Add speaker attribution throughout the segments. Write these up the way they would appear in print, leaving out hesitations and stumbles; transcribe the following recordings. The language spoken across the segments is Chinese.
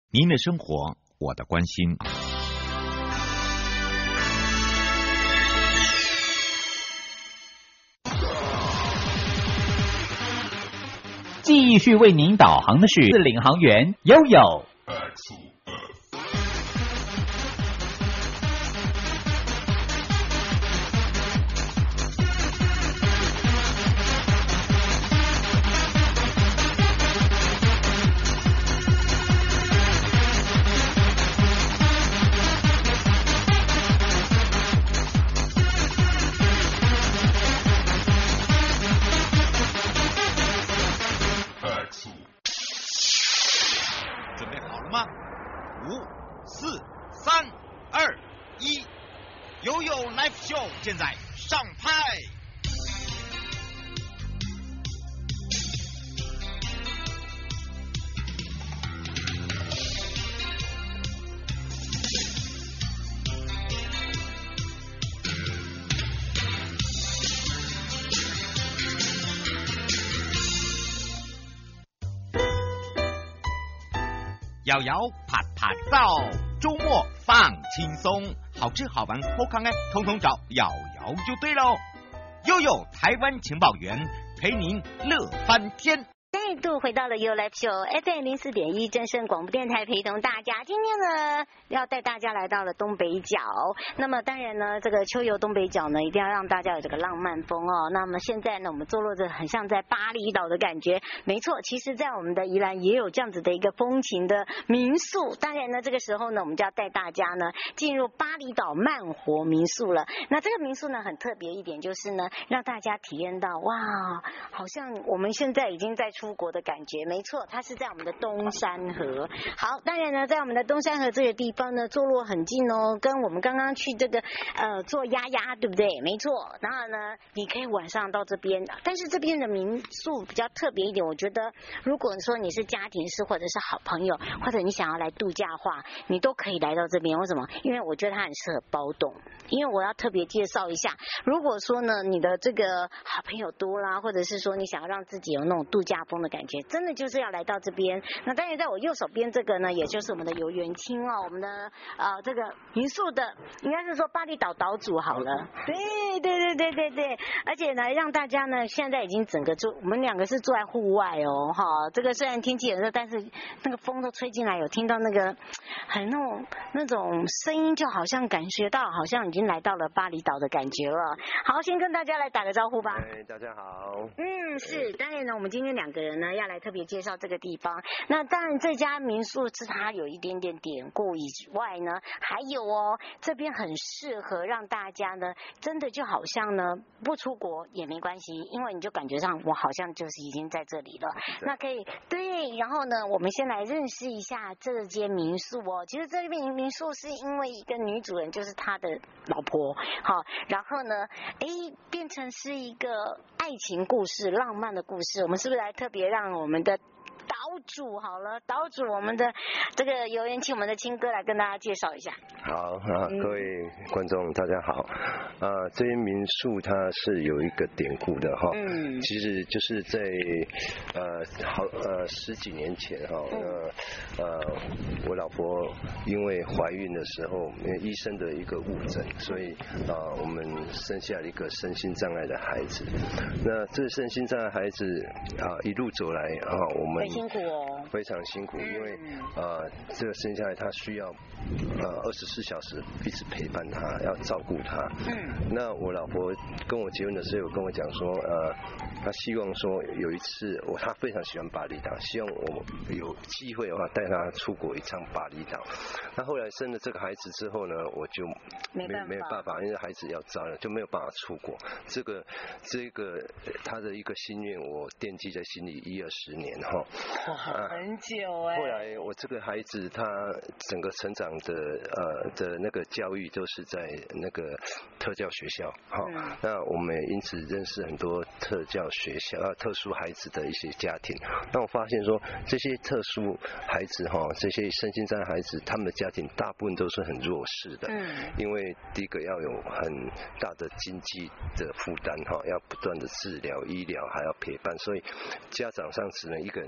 Speaker 1: 您的生活，我的关心。
Speaker 2: 继续为您导航的是领航员悠悠。
Speaker 1: 现在上拍。摇摇啪啪照，周末放轻松，好吃好玩好康哎，统统找瑶瑶就对喽。悠悠台湾情报员，陪您乐翻天。
Speaker 3: 再度回到了 You Live Show FM 04.1正声广播电台，陪同大家。今天呢，要带大家来到了东北角。那么当然呢，这个秋游东北角呢，一定要让大家有这个浪漫风哦。那么现在呢，我们坐落着很像在巴厘岛的感觉。没错，其实在我们的宜兰也有这样子的一个风情的民宿。当然呢，这个时候呢，我们就要带大家呢进入巴厘岛慢活民宿了。那这个民宿呢，很特别一点就是呢，让大家体验到哇，好像我们现在已经在出国的感觉。没错，它是在我们的东山河。好，当然呢，在我们的东山河这个地方呢，坐落很近哦，跟我们刚刚去这个做鸭鸭，对不对？没错。然后呢，你可以晚上到这边，但是这边的民宿比较特别一点，我觉得如果说你是家庭式或者是好朋友，或者你想要来度假的话，你都可以来到这边。为什么？因为我觉得它很适合包栋。因为我要特别介绍一下，如果说呢你的这个好朋友多啦，或者是说你想要让自己有那种度假风的感觉，真的就是要来到这边。那当然在我右手边这个呢，也就是我们的游园清哦，我们的这个民宿的应该是说巴厘岛岛主好了。对，而且呢让大家呢现在已经整个我们两个是住在户外哦哈，这个虽然天气很热，但是那个风都吹进来，有听到那个很那种声音，就好像感觉到好像已经来到了巴厘岛的感觉了。好，先跟大家来打个招呼吧。
Speaker 4: 大家好。
Speaker 3: 是，当然呢，我们今天两个人呢要来特别介绍这个地方。那当然这家民宿是它有一点点典故以外呢，还有哦，这边很适合让大家呢，真的就好像呢不出国也没关系，因为你就感觉上我好像就是已经在这里了。那可以对，然后呢，我们先来认识一下这间民宿哦。其实这边民宿是因为一个女主人就是她的老婆，好，然后呢，变成是一个爱情故事、浪漫的故事。我们是不是来特别让我们的岛主好了，岛主我们的这个游园清，我们的清哥来跟大家介绍一下。
Speaker 4: 好，各位观众大家好。这间民宿它是有一个典故的哈。其实就是在十几年前哈，我老婆因为怀孕的时候，因为医生的一个误诊，所以我们生下了一个身心障碍的孩子。那这个身心障碍孩子一路走来我们
Speaker 3: 辛苦哦，
Speaker 4: 非常辛苦，因为这个生下来他需要24小时一直陪伴他，要照顾他。那我老婆跟我结婚的时候有跟我讲说，她希望说有一次她非常喜欢巴厘岛，希望我有机会的话带她出国一趟巴厘岛。那后来生了这个孩子之后呢，我就没有办法，因为孩子要早了，就没有办法出国。这个她的一个心愿，我惦记在心里10-20年哈。
Speaker 3: 很久
Speaker 4: 后来我这个孩子他整个成长的那个教育都是在那个特教学校，那我们也因此认识很多特教学校特殊孩子的一些家庭。那我发现说这些特殊孩子这些身心障碍孩子，他们的家庭大部分都是很弱势的。因为第一个要有很大的经济的负担要不断的治疗医疗，还要陪伴，所以家长上只能一个人出去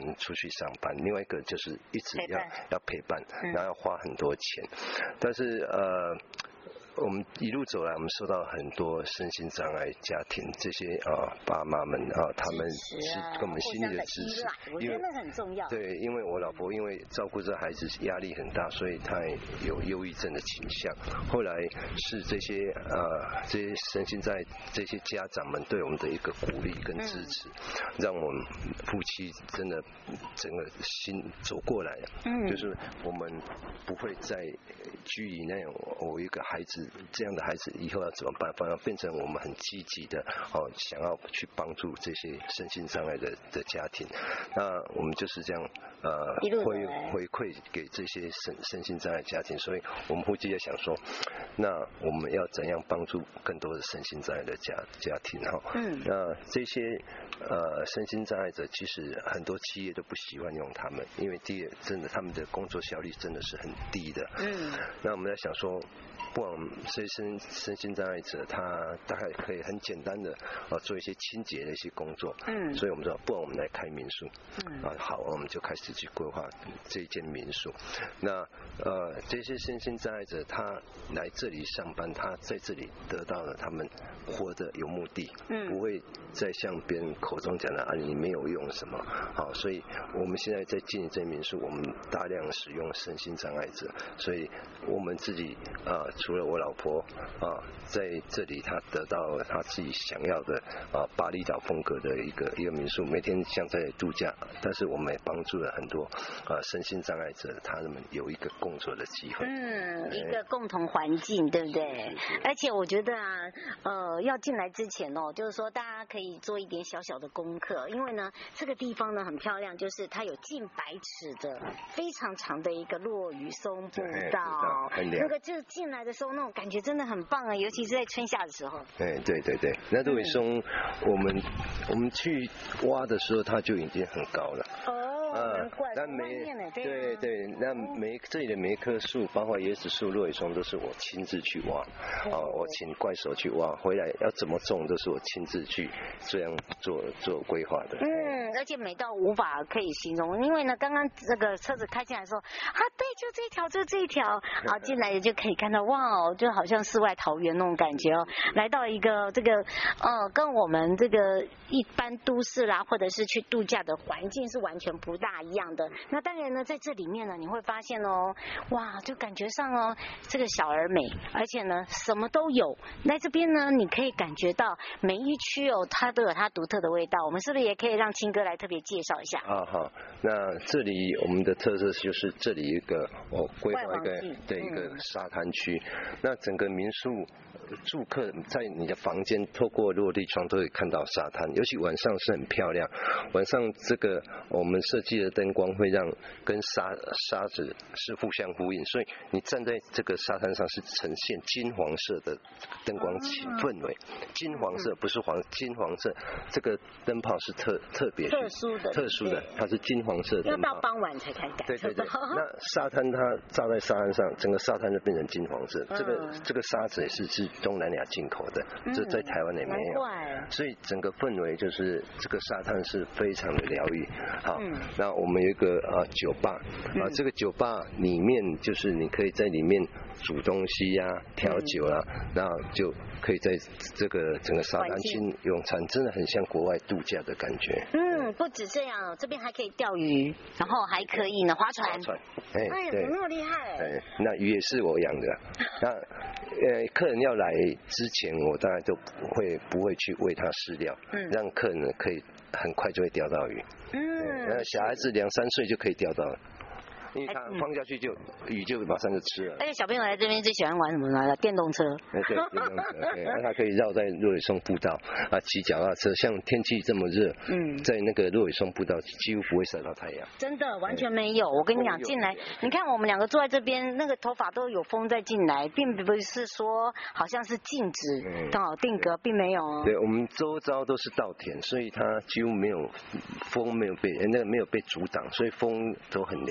Speaker 4: 上班，另外一个就是一直要陪伴，然后要花很多钱，但是我们一路走来，我们受到很多身心障碍家庭这些爸妈们他们是跟我们心里的支持，
Speaker 3: 我觉得那很重要。对，
Speaker 4: 因为我老婆因为照顾这孩子压力很大，所以她有忧郁症的倾向。后来是这些身心障碍这些家长们对我们的一个鼓励跟支持，让我们夫妻真的整个心走过来了。就是我们不会再拘于那种我一个孩子。这样的孩子以后要怎么办？反而变成我们很积极的想要去帮助这些身心障碍的家庭。那我们就是这样回馈给这些身心障碍家庭。所以我们夫妻也想说，那我们要怎样帮助更多的身心障碍的家庭那这些身心障碍者其实很多企业都不喜欢用他们，因为第一真的他们的工作效率真的是很低的。那我们在想说，不管这些身心障碍者，他大概可以很简单的做一些清洁的一些工作。所以我们说，不然我们来开民宿。好，我们就开始去规划这一间民宿。那这些身心障碍者，他来这里上班，他在这里得到了他们活得有目的，不会再像别人口中讲的你没有用什么。好，所以我们现在在经营这间民宿，我们大量使用身心障碍者，所以我们自己除了我老婆在这里她得到了她自己想要的巴厘岛风格的一个民宿，每天像在度假，但是我们也帮助了很多身心障碍者，他们有一个工作的机会，
Speaker 3: 一个共同环境，对不对？而且我觉得要进来之前就是说大家可以做一点小小的功课，因为呢这个地方呢很漂亮，就是它有近100尺的非常长的一个落羽松步道，那个就是进来的时候那种感觉真的很棒尤其是在春夏的时候。对，
Speaker 4: 那落羽松我们去挖的时候它就已经很高了。
Speaker 3: 难怪。
Speaker 4: 但对，那这里的每一棵树，包括椰子树、落羽松，都是我亲自去挖。我请怪手去挖，回来要怎么种，都是我亲自去这样做规划的。
Speaker 3: 而且美到无法可以形容，因为呢，刚刚这个车子开进来的时候，对，就这一条，进来也就可以看到，哇，就好像世外桃源那种感觉来到一个这个跟我们这个一般都市啦，或者是去度假的环境是完全不大一样的。那当然呢，在这里面呢，你会发现哇，就感觉上这个小而美，而且呢，什么都有。在这边呢，你可以感觉到每一区它都有它独特的味道。我们是不是也可以让青哥来特别介绍一下？好，
Speaker 4: 那这里我们的特色就是这里一个规划一个沙滩区。那整个民宿住客在你的房间透过落地窗都可以看到沙滩，尤其晚上是很漂亮。晚上这个我们设计的灯光会让跟沙子是互相呼应，所以你站在这个沙滩上是呈现金黄色的灯光氛围。金黄色不是金黄色，这个灯泡是特别特殊的，它是金黄色的灯泡。
Speaker 3: 要到傍晚才开感。
Speaker 4: 对。那沙滩它照在沙滩上，整个沙滩就变成金黄色。这个沙子也是东南亚进口的，这在台湾也没有。所以整个氛围就是这个沙滩是非常的疗愈。好，那我们有一个酒吧这个酒吧里面就是你可以在里面煮东西调酒然后就可以在这个整个沙滩区用餐，真的很像国外度假的感觉。
Speaker 3: 不止这样，这边还可以钓鱼，然后还可以呢划船。怎么那么厉害？
Speaker 4: 那鱼也是我养的。那客人要来之前，我大概都不会去喂它饲料，让客人可以很快就会钓到鱼。那小孩子2、3岁就可以钓到了。因为它放下去鱼就马上就吃了。
Speaker 3: 而且小朋友来这边最喜欢玩什么呢？电动车。
Speaker 4: 对，电动车。那它可以绕在落羽松步道骑脚踏车。像天气这么热，在那个落羽松步道几乎不会晒到太阳。
Speaker 3: 真的完全没有。我跟你讲，进来你看我们2个坐在这边，那个头发都有风在进来，并不是说好像是静止定格，并没有。
Speaker 4: 对，我们周遭都是稻田，所以它几乎没有风，没有被阻挡，所以风都很凉。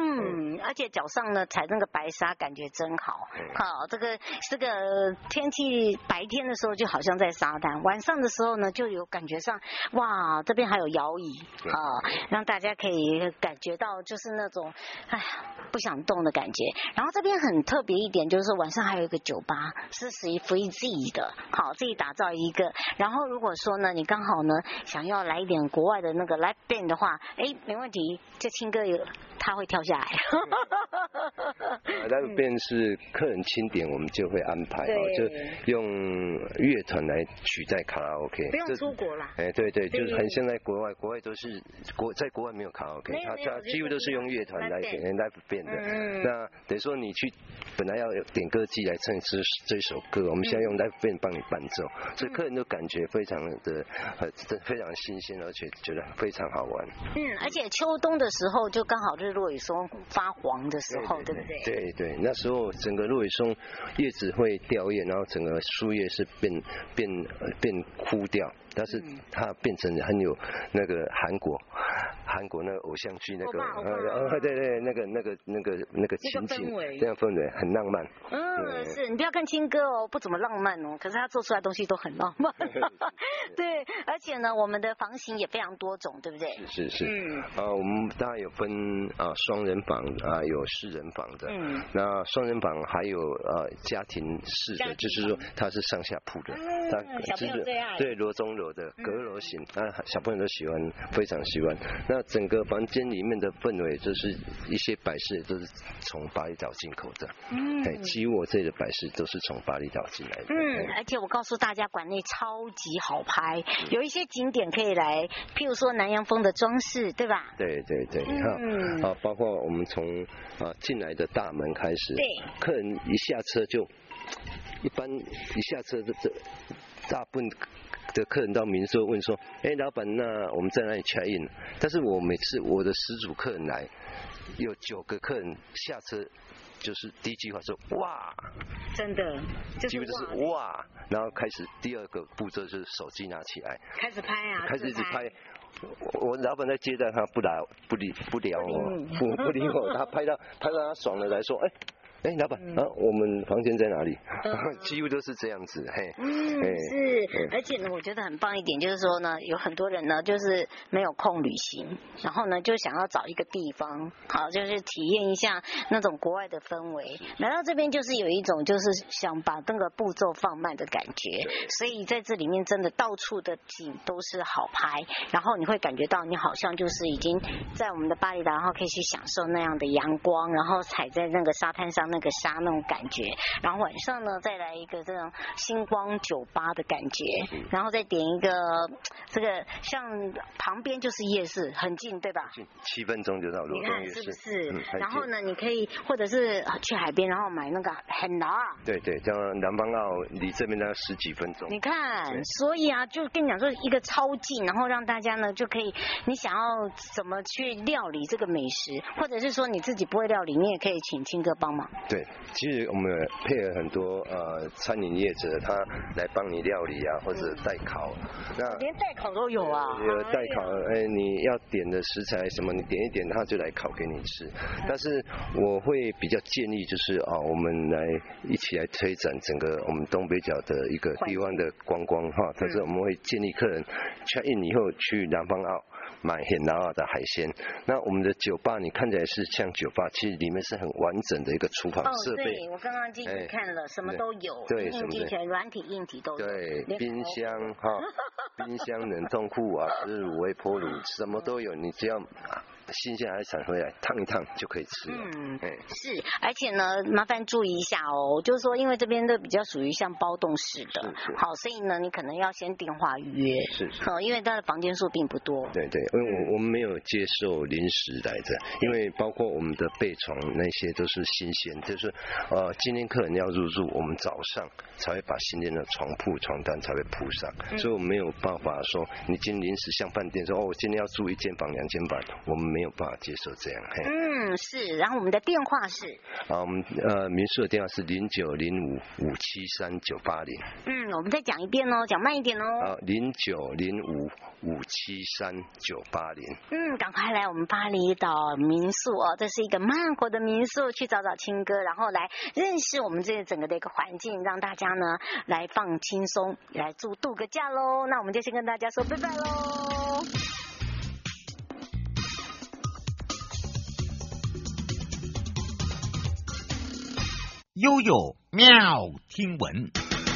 Speaker 3: 而且脚上呢踩那个白沙，感觉真好。好，这个天气白天的时候就好像在沙滩，晚上的时候呢就有感觉上，哇，这边还有摇椅啊，让大家可以感觉到就是那种，哎呀，不想动的感觉。然后这边很特别一点，就是晚上还有一个酒吧，是属于 free 自己的，好，自己打造一个。然后如果说呢，你刚好呢想要来一点国外的那个 live band 的话，没问题，这青哥他会跳下来。
Speaker 4: live band 是客人钦点，我们就会安排，就用乐团来取代卡拉 OK，
Speaker 3: 不用出国啦。
Speaker 4: 对，就是很像在国外都是在国外没有卡拉 OK， 他几乎都是用乐团来给人 live band 的。那等于说你去本来要有点歌机来唱这首歌，我们现在用 live band 帮你伴奏，所以客人都感觉非常的非常新鲜，而且觉得非常好玩。
Speaker 3: 而且秋冬的时候就刚好是落羽松发黄的时候，对不对？
Speaker 4: 对，那时候整个落羽松叶子会掉叶，然后整个树叶是变枯掉，但是它变成很有那个韩国那个偶像剧那个对那个情景，这样氛围很浪漫。
Speaker 3: 是你不要看青哥哦，不怎么浪漫哦，可是他做出来的东西都很浪漫。对，而且呢，我们的房型也非常多种，对不对？
Speaker 4: 是。我们大概有分双人房有4人房的。那双人房还有家庭式的，就是说它是上下铺的。
Speaker 3: 小朋友最爱。
Speaker 4: 对，罗中楼的阁楼型，小朋友都喜欢，非常喜欢。那整个房间里面的氛围，就是一些摆饰都是从巴厘岛进口的。几乎我这里的摆饰都是从巴厘岛进来的。
Speaker 3: 而且我告诉大家，馆内超级好拍，有一些景点可以来，譬如说南洋风的装饰，对吧？
Speaker 4: 对，包括我们从进来的大门开始，客人一下车就，一般一下车这大部分的客人到民宿问说，老板，那我们在哪里 check in？ 但是我每次我的10组客人来，有9个客人下车就是第一句话说哇，
Speaker 3: 真的，
Speaker 4: 基本就是哇，然后开始第2个步骤就是手机拿起来，
Speaker 3: 开始拍啊，
Speaker 4: 开始一直拍。我老板在接待他，不聊我，不理我，他拍到他爽了来说，老板我们房间在哪里？几乎都是这样子，
Speaker 3: 是，而且呢，我觉得很棒一点就是说呢，有很多人呢就是没有空旅行，然后呢就想要找一个地方，好，就是体验一下那种国外的氛围。来到这边就是有一种就是想把那个步骤放慢的感觉，所以在这里面真的到处的景都是好拍，然后你会感觉到你好像就是已经在我们的巴厘岛，然后可以去享受那样的阳光，然后踩在那个沙滩上那个沙那种感觉，然后晚上呢再来一个这种星光酒吧的感觉，然后再点一个这个像旁边就是夜市，很近对吧
Speaker 4: ？7分钟就到罗东夜市，
Speaker 3: 是不是？然后呢，你可以或者是去海边，然后买那个很辣。对，
Speaker 4: 像南方澳离这边大概10几分钟。
Speaker 3: 你看，所以就跟你讲说一个超近，然后让大家呢就可以，你想要怎么去料理这个美食，或者是说你自己不会料理，你也可以请青哥帮忙。
Speaker 4: 对，其实我们配合很多餐饮业者，他来帮你料理啊，或者代烤。那
Speaker 3: 连代烤都有啊。
Speaker 4: 有代烤，你要点的食材什么，你点一点，他就来烤给你吃。但是我会比较建议，就是我们来一起来推展整个我们东北角的一个地方的观光哈。但是我们会建议客人 check in 以后去南方澳买很南澳的海鲜。那我们的酒吧你看起来是像酒吧，其实里面是很完整的一个厨房设备。
Speaker 3: 对，我刚刚进去看了，什么都有，
Speaker 4: 对，
Speaker 3: 硬体全软体硬体都有。
Speaker 4: 对，冰箱冰箱冷冻库啊，就是卤微波炉，什么都有，你只要新鲜海产回来烫一烫就可以吃了。
Speaker 3: 是，而且呢，麻烦注意一下哦，就是说，因为这边都比较属于像包栋式的，好，所以呢，你可能要先电话预约，因为它的房间数并不多。对，
Speaker 4: 因为我们没有接受临时来的，因为包括我们的被床那些都是新鲜，就是今天客人要入住，我们早上才会把新鲜的床铺床单才会铺上，所以我们没有办法说你今天临时像饭店说我今天要住1间房2间房，我们没有办法接受这样。
Speaker 3: 是。然后我们的电话是？
Speaker 4: 我们民宿的电话是0905573980。
Speaker 3: 我们再讲一遍哦，讲慢一点哦。
Speaker 4: 0905573980。
Speaker 3: 赶快来我们巴厘岛民宿哦，这是一个慢活的民宿，去找找青哥，然后来认识我们这整个的一个环境，让大家呢来放轻松，来度个假喽。那我们就先跟大家说拜拜喽。
Speaker 1: 悠悠妙听闻。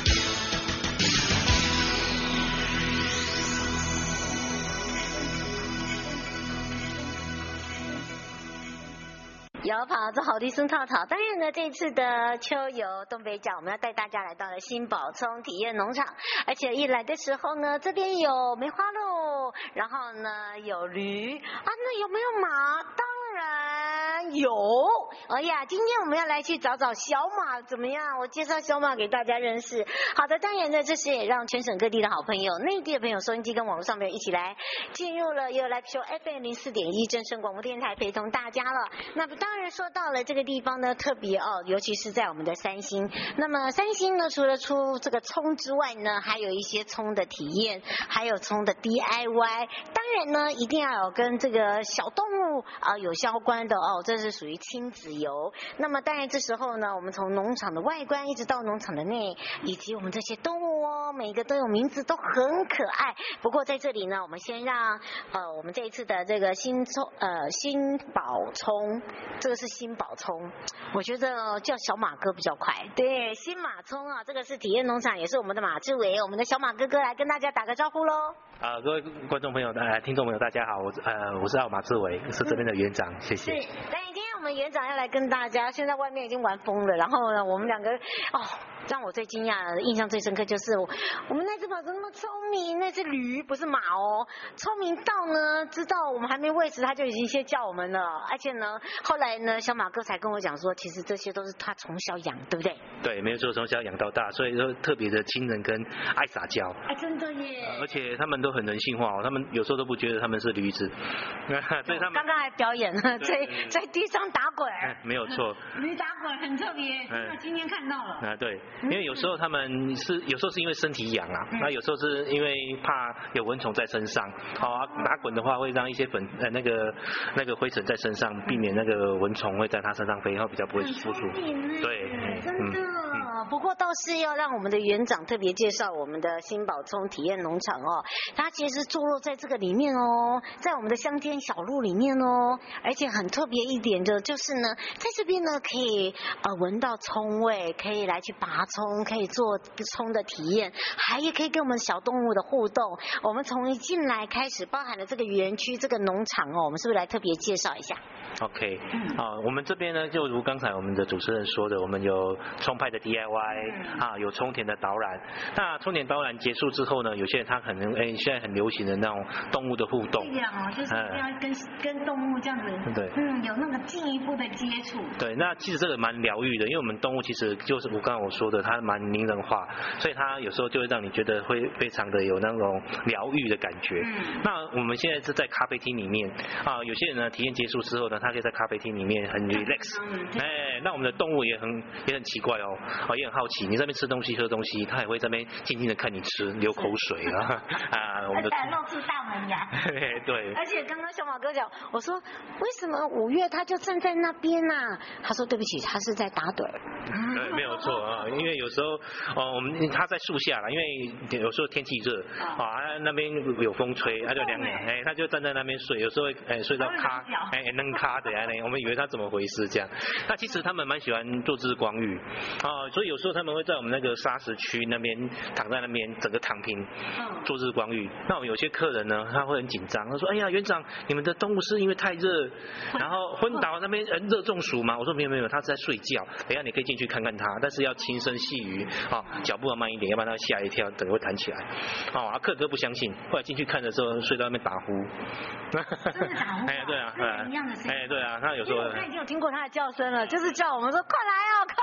Speaker 3: 有跑这好地生套套，当然呢，这一次的秋游东北角，我们要带大家来到了新宝聪体验农场，而且一来的时候呢，这边有梅花鹿，然后呢有驴啊，那有没有马？当然有。哎呀，今天我们要来去找找小马怎么样？我介绍小马给大家认识。好的，当然呢，这是也让全省各地的好朋友、内地的朋友、收音机跟网络上面一起来进入了有 Live Show FM 04.1正声广播电台，陪同大家了。那么当然说到了这个地方呢，特别哦，尤其是在我们的三星。那么三星呢，除了出这个葱之外呢，还有一些葱的体验，还有葱的 DIY。当然呢，一定要有跟这个小动物有相关的哦，这是属于亲子游。那么当然这时候呢，我们从农场的外观一直到农场的内，以及我们这些动物哦，每个都有名字，都很可爱。不过在这里呢，我们先让我们这一次的这个新宝葱，这个是新宝葱，我觉得叫小马哥比较快。对，新马葱啊，这个是体验农场，也是我们的马志伟，我们的小马哥哥来跟大家打个招呼喽。
Speaker 5: 各位观众朋友、听众朋友，大家好，我是马志伟，是这边的园长，谢谢。
Speaker 3: 是，但今天我们园长要来跟大家，现在外面已经玩疯了，然后呢，我们两个让我最惊讶的、印象最深刻就是我们那只马怎么那么聪明？那只驴不是马哦，聪明到呢，知道我们还没喂食，它就已经先叫我们了。而且呢，后来呢，小马哥才跟我讲说，其实这些都是他从小养，对不对？对，
Speaker 5: 没有错，从小养到大，所以说特别的亲人跟爱撒娇。
Speaker 3: 真的耶！
Speaker 5: 而且他们都很人性化哦，他们有时候都不觉得他们是驴子，所以他们刚
Speaker 3: 刚还表演了，在地上打滚。
Speaker 5: 没有错，
Speaker 3: 驴打滚很特别，今天看到了。
Speaker 5: 对，因为有时候他们有时候是因为身体痒啊，那有时候是因为怕有蚊虫在身上，打滚的话会让一些那个灰尘在身上，避免那个蚊虫会在他身上飞，然后比较不会不舒服。对，
Speaker 3: 真的。不过倒是要让我们的园长特别介绍我们的新宝聪体验农场哦，它其实坐落在这个里面哦，在我们的乡间小路里面哦，而且很特别一点的就是呢，在这边呢可以闻到葱味，可以来去拔葱，可以做葱的体验，还可以跟我们小动物的互动。我们从一进来开始，包含了这个园区、这个农场哦，我们是不是来特别介绍一下
Speaker 5: ？OK， 我们这边呢，就如刚才我们的主持人说的，我们有葱派的 DIY，有葱田的导览。那葱田导览结束之后呢，有些人他可能现在很流行的那种动物的互动，对
Speaker 3: 呀，就是要跟动物这样子，
Speaker 5: 对，
Speaker 3: 有那个进一步的接触。
Speaker 5: 对，那其实这个蛮疗愈的，因为我们动物其实就是刚刚我说的，它蛮拟人化，所以它有时候就会让你觉得会非常的有那种疗愈的感觉。那我们现在是在咖啡厅里面有些人呢体验结束之后呢，他可以在咖啡厅里面很 relax，那我们的动物也很奇怪哦，也很好奇，你在那边吃东西喝东西，它也会在那边静静的看你吃，流口水我们的
Speaker 3: 露出大门牙。
Speaker 5: 对。
Speaker 3: 而且刚刚小马哥讲，我说为什么5月他就站在那边啊？他说对不起，他是在打盹。
Speaker 5: 对，没有错啊，因为有时候他在树下啦，因为有时候天气热那边有风吹，他就凉他就站在那边睡，有时候会睡到咖能咖的我们以为他怎么回事这样。那其实他们蛮喜欢做日光浴所以有时候他们会在我们那个沙石区那边躺在那边整个躺平做日光浴。那我们有些客人呢，他会很紧张，他说：“哎呀，园长，你们的动物是因为太热，然后昏倒那边热中暑吗？”我说：“没有，他是在睡觉。等一下你可以进去看看他，但是要轻声细语脚步要慢一点，要不然他吓一跳，整个会弹起来。”客人都不相信，后来进去看的时候，睡到那边打呼。
Speaker 3: 真的打呼？
Speaker 5: 对啊，
Speaker 3: 一样的声音。
Speaker 5: 对啊，他有时候
Speaker 3: 他已经有听过他的叫声了，就是叫我们说：“快来哦，快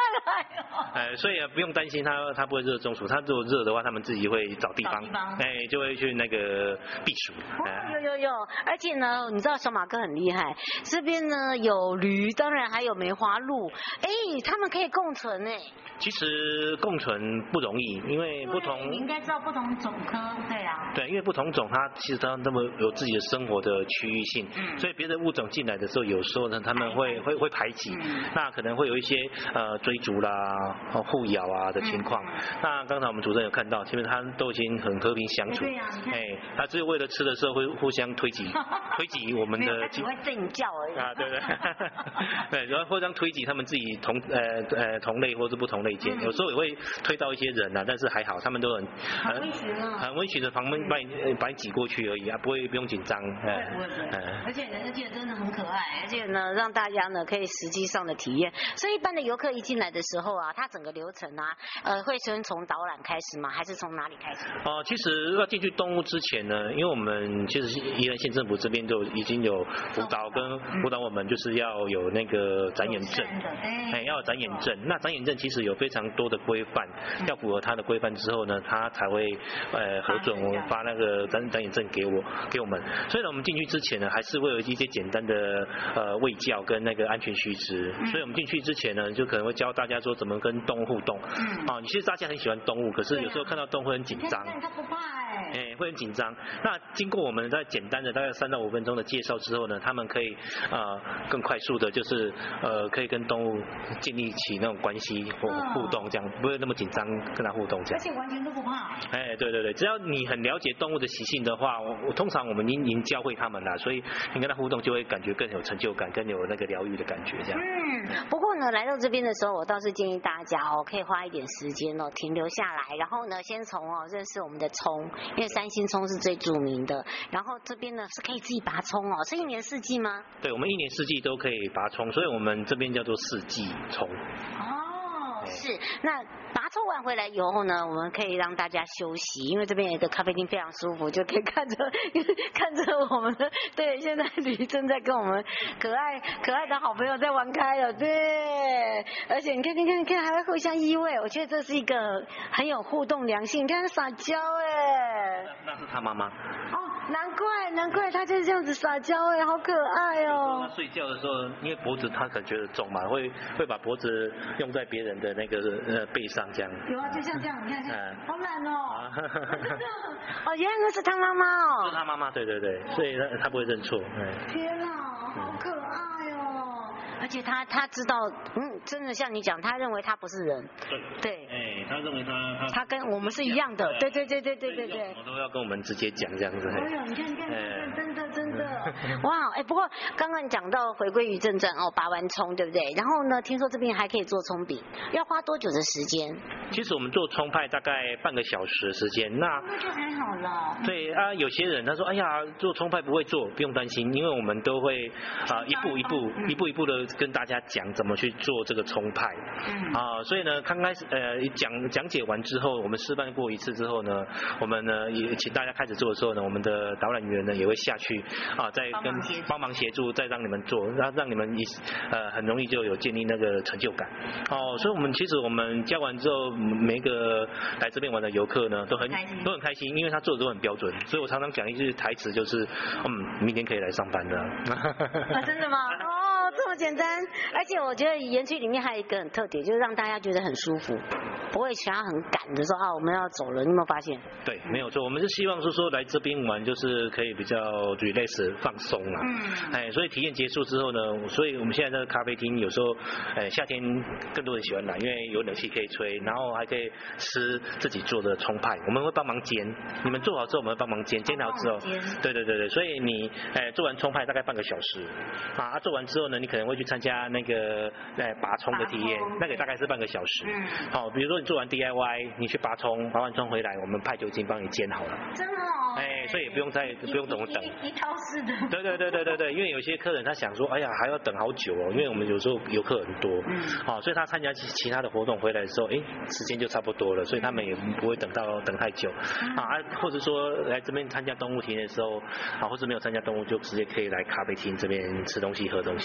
Speaker 3: 来哦。
Speaker 5: 所以不用担心它不会热中暑，它如果热的话，它们自己会找地方，就会去那个避暑。
Speaker 3: 有，而且呢，你知道小马哥很厉害，这边呢有驴，当然还有梅花鹿，他们可以共存哎。
Speaker 5: 其实共存不容易，因为不同，
Speaker 3: 你应该知道不同种科，对啊。
Speaker 5: 对，因为不同种它其实它们有自己的生活的区域性，所以别的物种进来的时候，有时候呢他们会排挤，那可能会有一些追逐啦、互咬啊的情况。那刚才我们主持人有看到，其实它都已经很和平相处，它只有为了吃的时候会互相推挤我们的，
Speaker 3: 它只会对你叫而已
Speaker 5: 啊，对，对，然后互相推挤他们自己同类或是不同类间，有时候也会推到一些人啊，但是还好，他们都很温驯的旁边把你挤过去而已啊，不用紧张。
Speaker 3: 而且真的很可爱，而且呢让大家呢可以实际上的体验。所以一般的游客一进来的时候啊，它整个流程啊，会先从导览开始吗？还是从哪里开始？
Speaker 5: 其实要进去动物之前呢，因为我们其实宜兰县政府这边就已经有辅导我们，就是要有那个展演证，要有展演证。那展演证其实有非常多的规范，要符合它的规范之后呢，它才会核准我们发那个展演证给我们。所以呢，我们进去之前呢，还是会有一些简单的卫教跟那个安全须知。所以我们进去之前呢，就可能会教大家说怎么跟动物互动。其实大家很喜欢动物，可是有时候看到动物会很紧张。
Speaker 3: 他不怕
Speaker 5: 会很紧张。那经过我们在简单的大概3到5分钟的介绍之后呢，他们可以更快速的，就是可以跟动物建立起那种关系或互动，这样不会那么紧张跟它互动这样。
Speaker 3: 而且完全都不怕。
Speaker 5: 对，只要你很了解动物的习性的话，通常我们已经教会他们了，所以你跟它互动就会感觉更有成就感，更有那个疗愈的感觉这样。
Speaker 3: 不过呢，来到这边的时候，我倒是建议大家可以花一点时间停留下来，然后呢，先从认识我们的葱，因为三星葱是最著名的。然后这边呢是可以自己拔葱是一年四季吗？
Speaker 5: 对，我们一年四季都可以拔葱，所以我们这边叫做四季葱。
Speaker 3: 是，那拔葱完回来以后呢，我们可以让大家休息，因为这边有一个咖啡厅非常舒服，就可以看着我们的，对，现在驴正在跟我们可爱的好朋友在玩开了，对，而且你看还会互相依偎，我觉得这是一个很有互动良性，你看撒娇
Speaker 5: 那是他妈妈。
Speaker 3: 难怪他就是这样子撒娇好可爱哦。
Speaker 5: 他睡觉的时候，因为脖子他可能觉得重嘛，会把脖子用在别人的那个背上这样。
Speaker 3: 有啊，就像这样，你看，好懒哦。原来那是他妈妈
Speaker 5: 是他妈妈，对，所以他不会认错。
Speaker 3: 天哪，好可爱哦。而且他知道，真的像你讲，他认为他不是人。对。
Speaker 5: 他认为
Speaker 3: 他跟我们是一样的。对。
Speaker 5: 什么都要跟我们直接讲这样子。
Speaker 3: 你看，真的。哇，不过刚刚你讲到回归于正传拔完葱对不对？然后呢，听说这边还可以做葱饼，要花多久的时间？
Speaker 5: 其实我们做葱派大概半个小时的时间，那
Speaker 3: 就还好了。
Speaker 5: 对啊，有些人他说，哎呀，做葱派不会做，不用担心，因为我们都会一步一步的跟大家讲怎么去做这个葱派。所以呢，刚开始讲解完之后，我们示范过一次之后呢，我们呢也请大家开始做的时候呢，我们的导览员呢也会下去再跟帮忙协助，再让你们做，让你们很容易就有建立那个成就感。所以我们其实我们教完之后，每一个来这边玩的游客呢都很开心，因为他做的都很标准，所以我常常讲一句台词就是明天可以来上班的。
Speaker 3: 真的吗？这么简单，而且我觉得园区里面还有一个很特点，就是让大家觉得很舒服，不会想要很赶的说我们要走了，你有没有发现？对，
Speaker 5: 没有错，我们是希望说来这边玩就是可以比较 relax 放松啦。所以体验结束之后呢，所以我们现在这个咖啡厅有时候夏天更多人喜欢来，因为有冷气可以吹，然后还可以吃自己做的葱派，我们会帮忙煎，你们做好之后我们会帮忙煎好之后，对，所以你做完葱派大概半个小时做完之后呢，你可能会去参加那个拔葱的体验，那个大概是半个小时。比如说你做完 DIY， 你去拔葱，拔完葱回来，我们派就已经帮你煎好了。真的所以也不用怎么等。
Speaker 3: 一套式的。
Speaker 5: 对，因为有些客人他想说，哎呀还要等好久因为我们有时候游客很多，所以他参加其他的活动回来的时候，时间就差不多了，所以他们也不会等太久或者说来这边参加动物体验的时候或者没有参加动物，就直接可以来咖啡厅这边吃东西喝东西这样。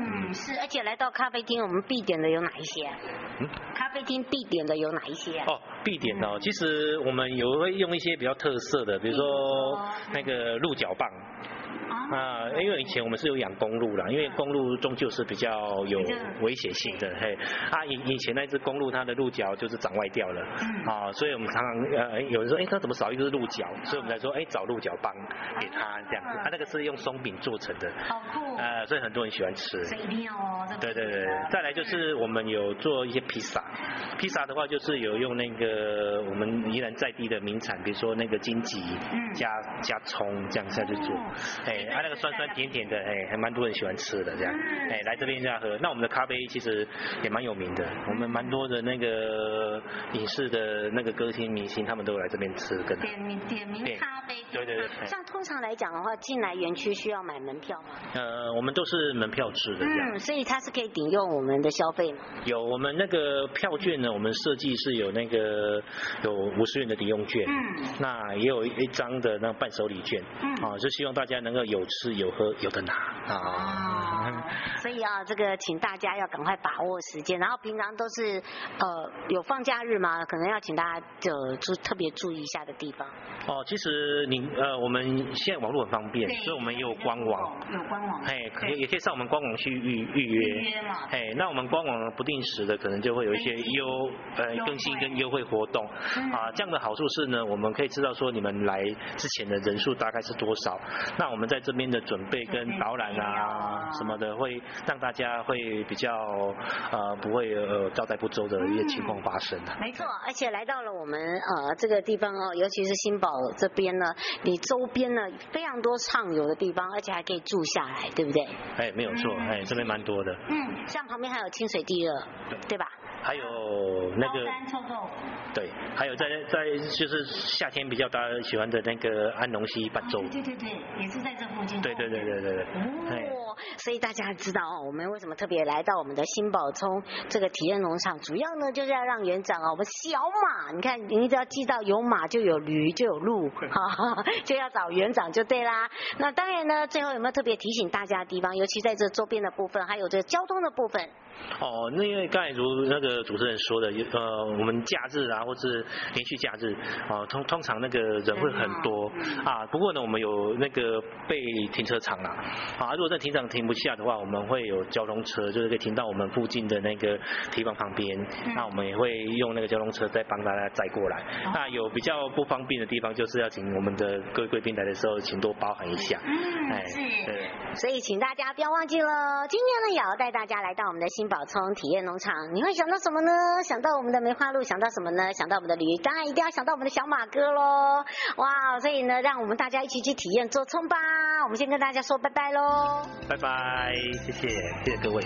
Speaker 3: 是，而且来到咖啡厅，我们必点的有哪一些？咖啡厅必点的有哪一些？
Speaker 5: 必点哦，其实我们有会用一些比较特色的，比如说那个鹿角棒。因为以前我们是有养公鹿啦，因为公鹿终究是比较有危险性的，以前那只公鹿它的鹿角就是长歪掉了，所以我们常常有人说，它怎么少一只鹿角？所以我们才说，找鹿角棒给它这样子，它那个是用松饼做成的，
Speaker 3: 好酷，
Speaker 5: 所以很多人喜欢吃，
Speaker 3: 所以一定要哦。
Speaker 5: 对，再来就是我们有做一些披萨，披萨的话就是有用那个我们宜兰在地的名产，比如说那个荆棘加葱这样下去做，那个酸酸甜甜的，还蛮多人喜欢吃的这样，来这边这样喝。那我们的咖啡其实也蛮有名的，我们蛮多的那个影视的那个歌星明星，他们都来这边吃，跟
Speaker 3: 点名咖啡。
Speaker 5: 对。
Speaker 3: 像通常来讲的话，进来园区需要买门票吗？
Speaker 5: 我们都是门票制的这样。
Speaker 3: 所以它是可以抵用我们的消费吗？
Speaker 5: 有，我们那个票券呢，我们设计是有那个有50元的抵用券，那也有一张的那伴手礼券，就希望大家能够有吃有喝有的拿
Speaker 3: 所以这个请大家要赶快把握时间，然后平常都是有放假日嘛，可能要请大家特别注意一下的地方。
Speaker 5: 其实我们现在网络很方便，所以我们也有官网，也可以上我们官网去预约嘛。那我们官网不定时的可能就会有一些更新跟优惠活动这样的好处是呢，我们可以知道说你们来之前的人数大概是多少，那我们在这边的准备跟导览什么的，会让大家会比较不会招待不周的一些情况发生。
Speaker 3: 没错，而且来到了我们这个地方尤其是新宝这边呢，你周边呢非常多畅游的地方，而且还可以住下来，对不对？
Speaker 5: 没有错，这边蛮多的。
Speaker 3: 像旁边还有清水地热，对吧？
Speaker 5: 还有那个
Speaker 3: 臭豆腐，
Speaker 5: 对，还有在就是夏天比较大家喜欢的那个安农溪伴奏，
Speaker 3: 对，也是在这附近。
Speaker 5: 对。
Speaker 3: 所以大家知道我们为什么特别来到我们的新宝冲这个体验农场，主要呢就是要让园长我们小马，你看你只要记到有马就有驴就有鹿，就要找园长就对啦。那当然呢，最后有没有特别提醒大家的地方，尤其在这周边的部分，还有这交通的部分？
Speaker 5: 那因为刚才如那个主持人说的，我们假日或是连续假日通常那个人会很多不过呢，我们有那个备停车场如果在停车场停不下的话，我们会有交通车，就是可以停到我们附近的那个堤防旁边，那我们也会用那个交通车再帮大家载过来。那有比较不方便的地方，就是要请我们的各位贵宾来的时候，请多包涵一下。
Speaker 3: 对。所以请大家不要忘记了，今天呢也要带大家来到我们的新宝冲体验农场，你会想到什么呢？想到我们的梅花鹿，想到什么呢？想到我们的驴，当然一定要想到我们的小马哥咯。哇，所以呢，让我们大家一起去体验做冲吧。我们先跟大家说拜拜咯。
Speaker 5: 拜拜，谢谢各位。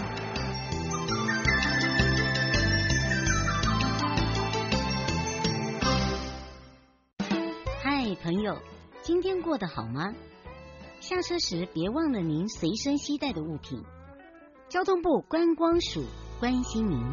Speaker 6: 嗨，朋友，今天过得好吗？下车时别忘了您随身携带的物品。交通部观光署关心您。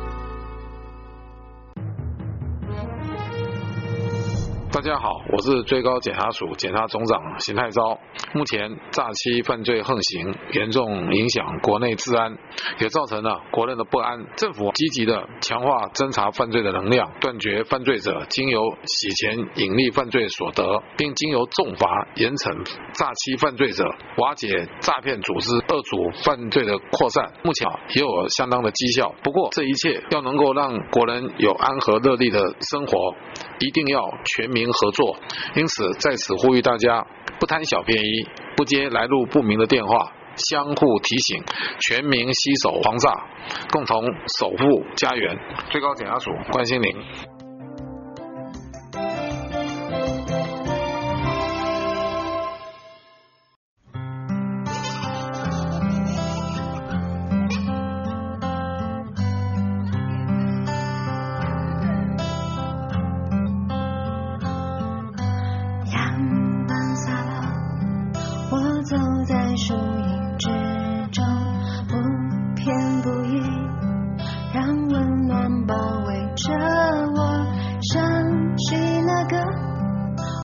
Speaker 7: 大家好，我是最高检察署检察总长邢太昭。目前诈欺犯罪横行，严重影响国内治安，也造成了国人的不安。政府积极的强化侦查犯罪的能量，断绝犯罪者经由洗钱隐匿犯罪所得，并经由重罚严惩诈欺犯罪者，瓦解诈骗组织恶组犯罪的扩散。目前也有相当的绩效。不过这一切要能够让国人有安和乐利的生活，一定要全民合作。因此在此呼吁大家，不贪小便宜，不接来路不明的电话，相互提醒，全民携手防诈，共同守护家园。最高检察署关心您。
Speaker 8: 走在树荫之中，不偏不倚，让温暖包围着我，想起那个